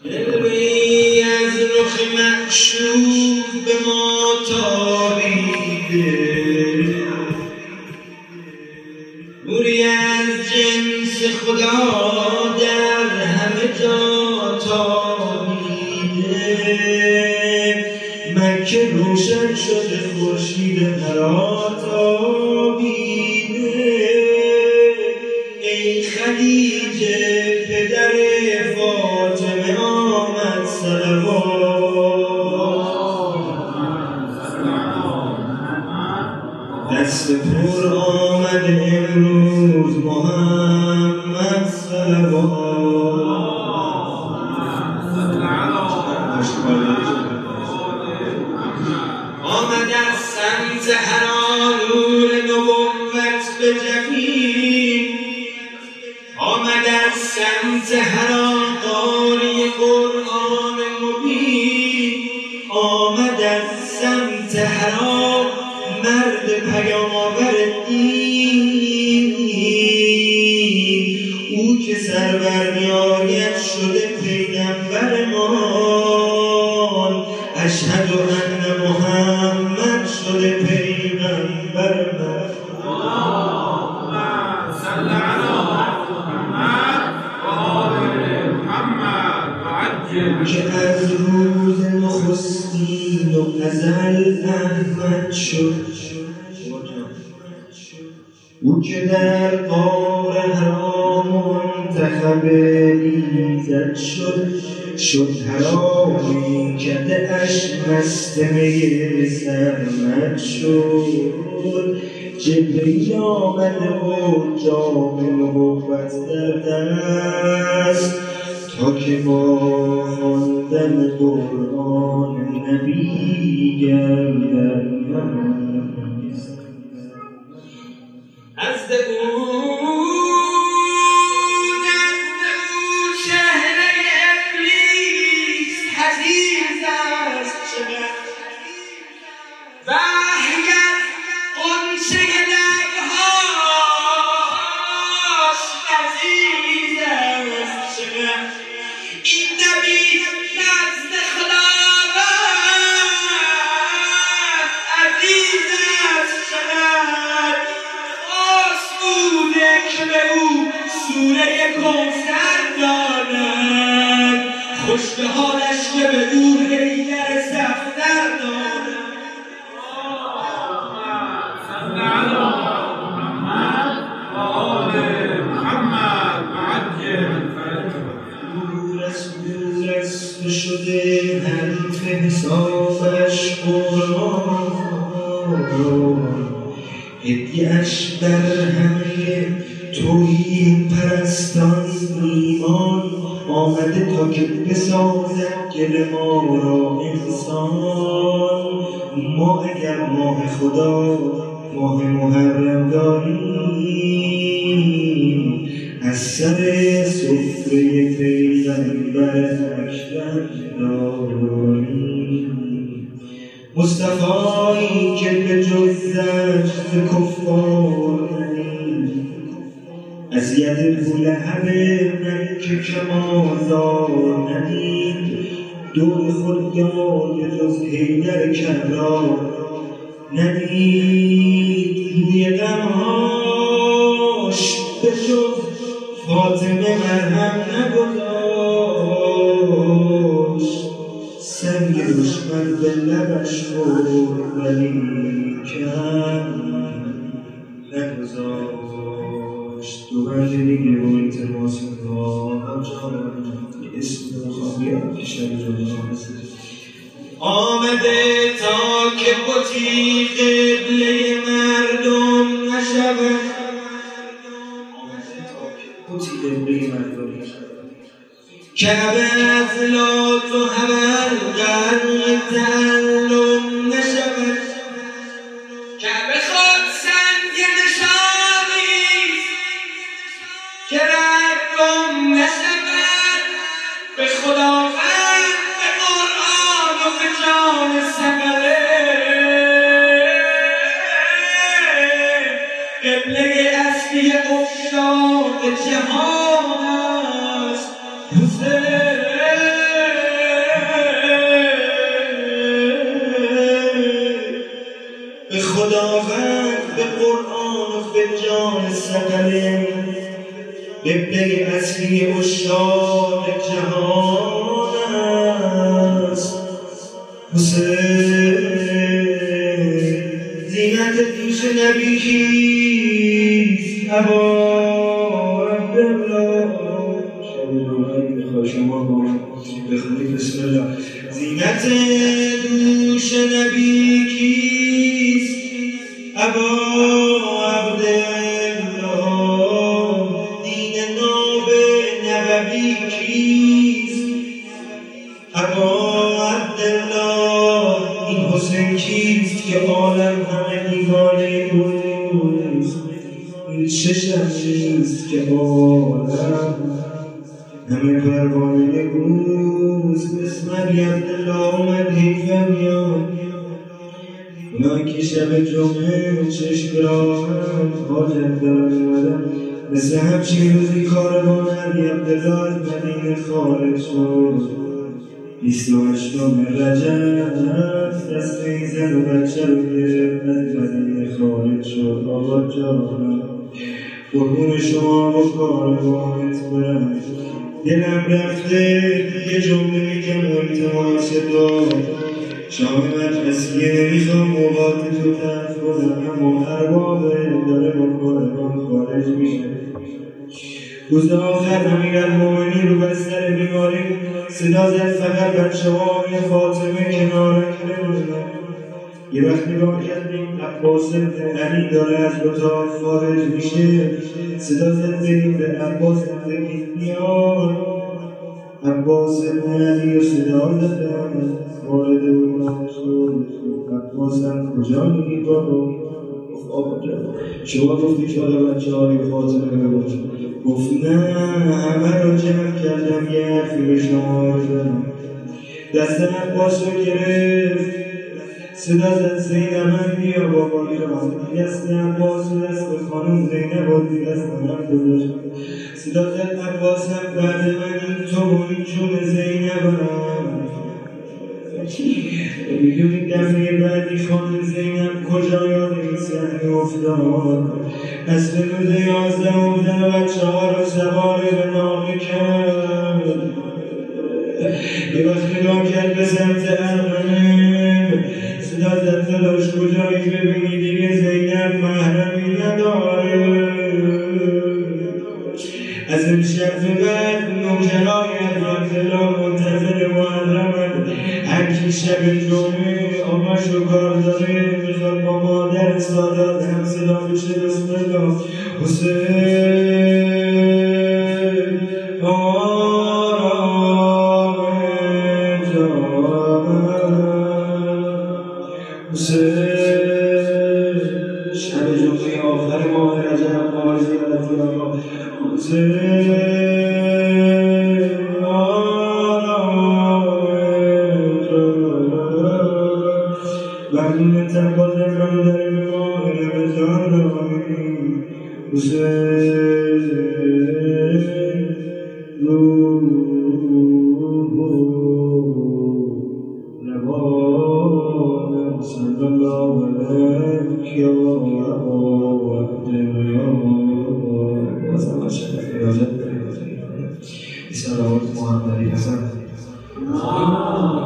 دلوی از رخ معشوق به ما تابیده، نوری از جنس خدا در همه جا تابیده. مکه روشن شده خورشید پرآتابیده. ای خدیجه پدر فاطمه آمد صلوات، دست پر آمد امروز محمد صلوات. آمد از سمت حرا نور نبوت به جبین، آمد از سمت حرا قاری قرآن مبین، آمد از سمت حرا مرد پیام‌آور دین. او که سرور می‌آید شده پیغمبر مان، اشهد ان محمد شده پیغمبر من. اللهم صل علی محمد و آل محمد و عجل. که از روز نخستین و ازل احمد شد، او که در غار حرا منتخب ایزد شد حرامی کده اش مست می سرمد شد. جبریل آمده و جام نبوت در دست، تا که با خواندن قرآن نبی گردد مست. از چهره ابلیس حزیز است چقدر، وحی از غنچه لبهاش عزیز است چقدر. این نبی نزد خداوند عزیز است چقدر. آسوده که به او سوره کوثر دادند، خوش به حالش که به او حیدر صفدر دادند. صل علی محمد و آل محمد و عجل. دور است شده حرف حسابش قرآن، هدیه‌اش بر همه توحید پرستان ایمان. آمده تا که بسازد گل ما را انسان. ما اگر ماه خدا ماه محرم داریم، از سر سفره پیغمبر اکرم داریم. مصطفایی که به جزش ز کفار ندید، از ید بولهب مکه کم آزار ندید. دور خود یاد جز حیدر کرار ندید. روی غمهاش به جز فاطمه مرهم نگذاشت. سنگ دشمن به لبش خورد ولیکن نگذاشت. دو بند دیگه با التماس می‌کنم یه اسم خوابیت که شب جلوه آمده تا که بطی قبله مردم نشود. آمده تا که بطی قبله مردم نشود. کعبه از لات و حبل غرق تعلم نشود. کعبه خود سنگ نشانیست که رقم نشود. به خداوند به قرآن و به جان سقله، قبله اصلی افتاد جهان است حسین. حسین زینت پیش نبی کیست ابا عبدالله شب روحانی میخواه شما با بخونید بسم الله زینت دوش نبی کیست ابا عبدالله دین ناب نبوی کیست ابا عبدالله این حسین کیست که عالم همه دیوانه اوست این چشم نیست که عالم همه پروانه اوست اسم علی عبدالله اومد حیفم یاد اونایی که شب جمعه چشم راحت حاجت دارن اومدن مثل همچین روزی کاروان علی عبدالله از مدینه خارج شد 28 رجب دست این زن و بچه رو گرفت از مدینه خارج شد آقا جانم قربون شما با کاروانت برم دلم رفته یه جمله میگم التماس دار شام مدرسیه نمیخوام موقعات تو طرف کنم اما اربابه داره با کاروان خارج میشه روز آخر امیرالمومنین رو بستر بیماری صدا زد فقط بچه های فاطمه کنارک بمونه یه وقت نگاه کردیم عباس بن علی داره از اتاق خارج میشه صدا زد بریم به عباس بگید بیار عباس بن علی رو صدا زدن وارد اتاق شد عباس هم کجا میگی بابا آقا شما گفتی که حالا بچه های فاطمه بگوشن گفت نه همه رو جمع کردم یه حرفی به شما بزنم دست عباس رو گرفت صدا زد زینبم بیا بابا جان دست عباس و دست خانم زینب و دست من گذاشت صدا زد عباسم بعد من این تو و این جون زینبم میدونی دفعه بعدی خانم زینب کجا یاد این صحنه افتاد از به روز 11 بودن و بچه ها رو سوار به ناقه کرد یه وقت نگاه کرد به سمت ارمنه صدا زد داداش کجایی ببینی دیگه زینب محرمی نداره از امشب به بعد نوکرای عبدالله منتظر محرمن هر کی شب جمعه آقاش رو کار داره میخواد با مادر سادات هم صدا بشه بسم الله حسین آرام جانم حسین شب جمعه آخر ماه رجب ماه زیارتی آقا حسین بردونتم بازم من داره به ماه رمضان حسین روح روانم صلی الله علیک یا ابا عبدالله بازم عشق خیالت سلامت محمدی حسن